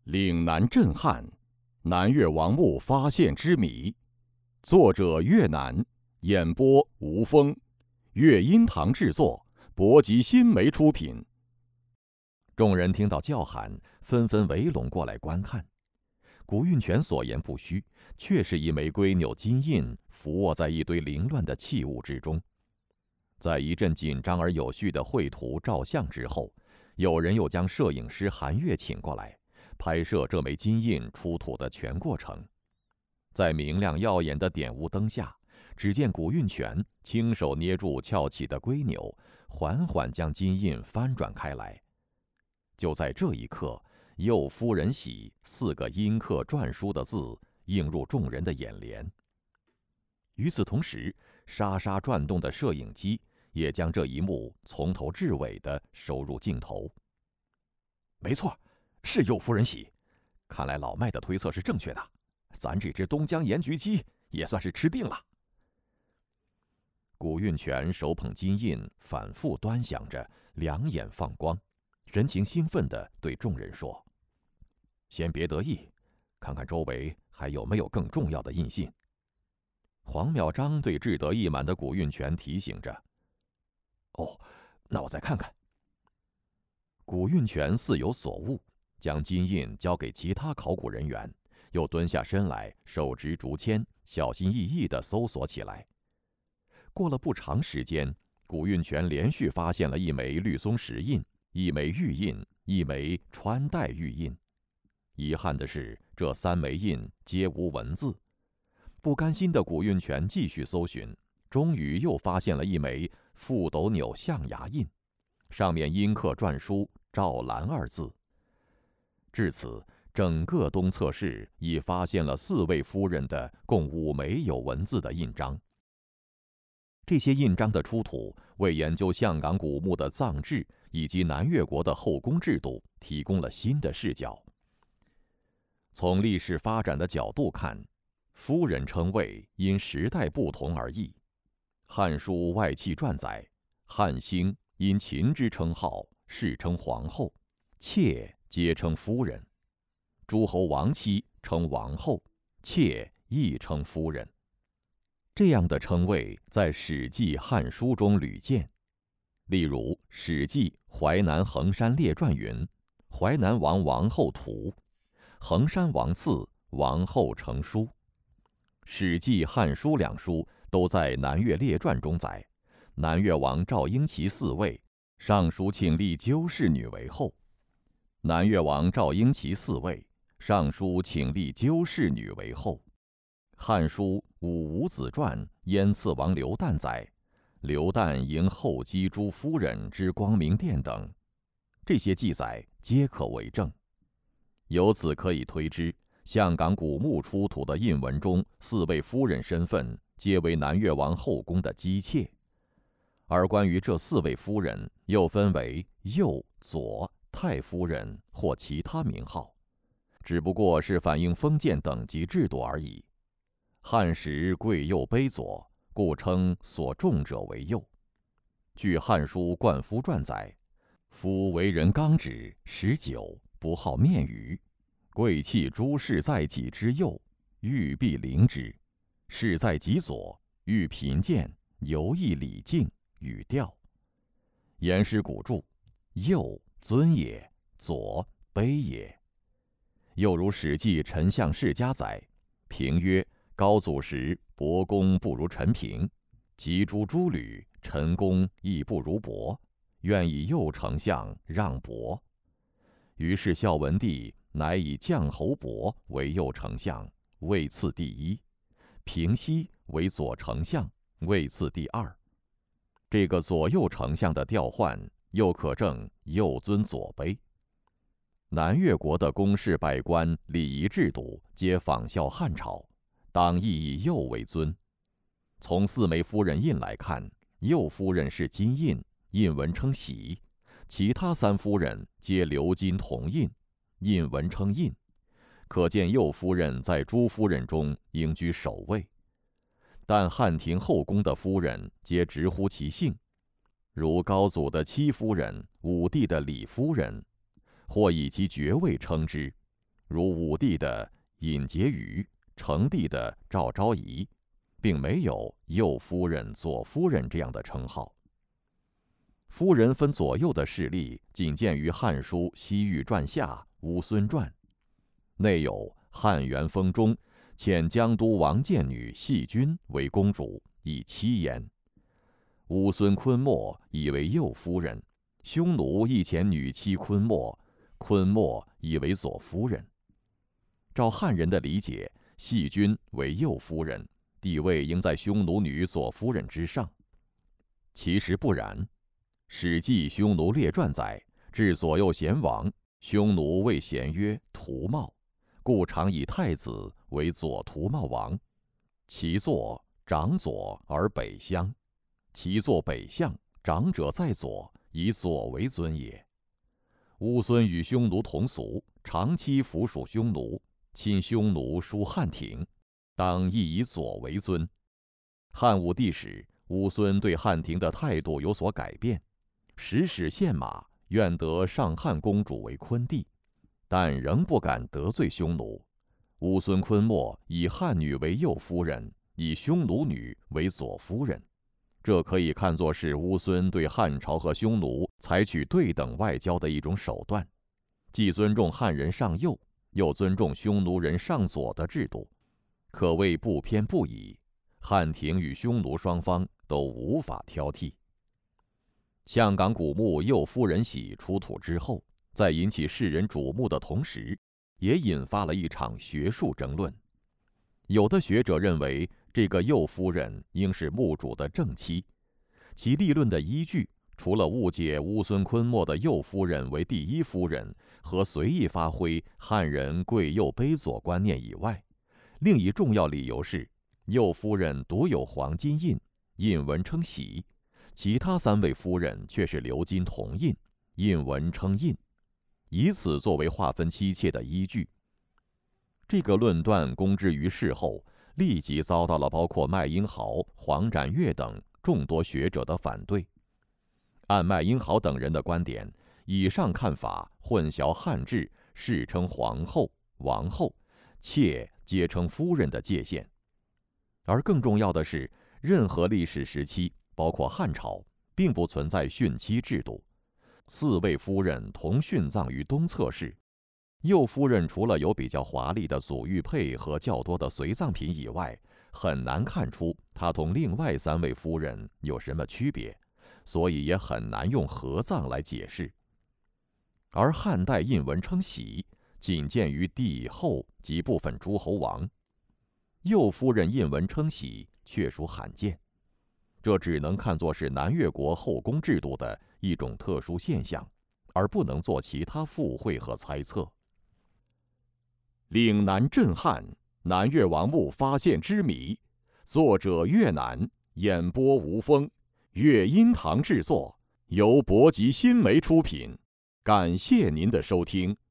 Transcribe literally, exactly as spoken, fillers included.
岭南震撼，南越王墓发现之谜。作者越南，演播吴峰，乐音堂制作，博吉新媒出品。众人听到叫喊，纷纷围拢过来观看。古运泉所言不虚，确是一枚龟钮金印伏卧在一堆凌乱的器物之中。在一阵紧张而有序的绘图照相之后，有人又将摄影师韩月请过来，拍摄这枚金印出土的全过程。在明亮耀眼的点雾灯下，只见古运泉亲手捏住翘起的龟钮，缓缓将金印翻转开来。就在这一刻，右夫人喜四个阴刻篆书的字映入众人的眼帘。与此同时，沙沙转动的摄影机也将这一幕从头至尾地收入镜头。没错，是右夫人喜，看来老麦的推测是正确的，咱这只东江盐焗鸡也算是吃定了。古运泉手捧金印，反复端详着，两眼放光，神情兴奋地对众人说：“先别得意，看看周围还有没有更重要的印信。”黄淼章对志得意满的古运泉提醒着：“哦，那我再看看。”古运泉似有所悟，将金印交给其他考古人员，又蹲下身来，手执竹签，小心翼翼地搜索起来。过了不长时间，古运泉连续发现了一枚绿松石印、一枚玉印、一枚穿戴玉印。遗憾的是，这三枚印皆无文字。不甘心的古运泉继续搜寻，终于又发现了一枚覆斗钮象牙印，上面阴刻篆书“赵兰”二字。至此，整个东侧室已发现了四位夫人的共五枚有文字的印章。这些印章的出土，为研究象岗古墓的葬制以及南越国的后宫制度提供了新的视角。从历史发展的角度看，夫人称谓因时代不同而异。《汉书·外戚传》载，汉兴因秦之称号，世称皇后，妾皆称夫人；诸侯王妻称王后，妾亦称夫人。这样的称谓在《史记》《汉书》中屡见。例如，《史记·淮南衡山列传》云：“淮南王王后图，衡山王赐，王后成书。”《史记》《汉书》两书都在南越列传中载，南越王赵婴齐嗣位，上书请立鸠氏女为后。南越王赵婴齐嗣位，上书请立鸠氏女为后。《汉书·武伍子传》燕次王刘旦载，刘旦迎后姬诸夫人之光明殿等，这些记载皆可为证。由此可以推知，象岗古墓出土的印文中，四位夫人身份皆为南越王后宫的姬妾。而关于这四位夫人，又分为右、左、太夫人或其他名号，只不过是反映封建等级制度而已。汉时贵右卑左，故称所重者为右。据《汉书·冠夫传》载，夫为人刚直，食酒，不好面语。贵戚诸事在己之右，欲必临之；事在己左，欲贫贱，犹亦礼敬，语调。言师古注：右尊也，左卑也。又如《史记·丞相世家》载，评曰：高祖时，伯公不如陈平；及诸诸吕，陈公亦不如伯，愿以右丞相让伯。于是孝文帝乃以将侯伯为右丞相，位次第一；平西为左丞相，位次第二。这个左右丞相的调换，又可证右尊左卑。南越国的公事百官礼仪制度皆仿效汉朝，当亦以右为尊。从四枚夫人印来看，右夫人是金印，印文称喜；其他三夫人皆鎏金铜印，印文称印。可见右夫人在诸夫人中应居首位。但汉庭后宫的夫人皆直呼其姓，如高祖的戚夫人、武帝的李夫人，或以其爵位称之， 如武帝的尹婕妤、成帝的赵昭仪，并没有右夫人、左夫人这样的称号。夫人分左右的事例仅见于《汉书·西域传下》《乌孙传》，内有汉元封中遣江都王建女细君为公主，以妻焉。乌孙昆莫以为右夫人，匈奴亦遣女妻昆莫，昆莫以为左夫人。照汉人的理解，细君为右夫人，地位应在匈奴女左夫人之上。其实不然。《史记·匈奴列传》载，至左右贤王，匈奴谓贤曰图茂，故常以太子为左图茂王。其座长左而北相，其座北向，长者在左，以左为尊也。乌孙与匈奴同族，长期服属匈奴，亲匈奴属汉庭，当亦以左为尊。汉武帝时，乌孙对汉庭的态度有所改变，时使献马，愿得上汉公主为昆弟，但仍不敢得罪匈奴。乌孙昆莫以汉女为右夫人，以匈奴女为左夫人，这可以看作是乌孙对汉朝和匈奴采取对等外交的一种手段，既尊重汉人上右，又尊重匈奴人上左的制度，可谓不偏不倚。汉庭与匈奴双方都无法挑剔。象岗古墓右夫人玺出土之后，在引起世人瞩目的同时，也引发了一场学术争论。有的学者认为，这个右夫人应是墓主的正妻，其立论的依据，除了误解乌孙昆莫的右夫人为第一夫人和随意发挥汉人贵右卑左观念以外，另一重要理由是，右夫人独有黄金印，印文称玺，其他三位夫人却是鎏金铜印，印文称印，以此作为划分妻妾的依据。这个论断公之于世后，立即遭到了包括麦英豪、黄展岳等众多学者的反对。按麦英豪等人的观点，以上看法混淆汉制世称皇后、王后，妾皆称夫人的界限。而更重要的是，任何历史时期，包括汉朝，并不存在殉妻制度，四位夫人同殉葬于东侧室。右夫人除了有比较华丽的祖玉佩和较多的随葬品以外，很难看出她同另外三位夫人有什么区别，所以也很难用合葬来解释。而汉代印文称玺，仅见于帝后及部分诸侯王，右夫人印文称玺确属罕见，这只能看作是南越国后宫制度的一种特殊现象，而不能做其他附会和猜测。岭南震撼，南越王墓发现之谜，作者越南，演播吴峰，乐音堂制作，由博吉新媒出品。感谢您的收听。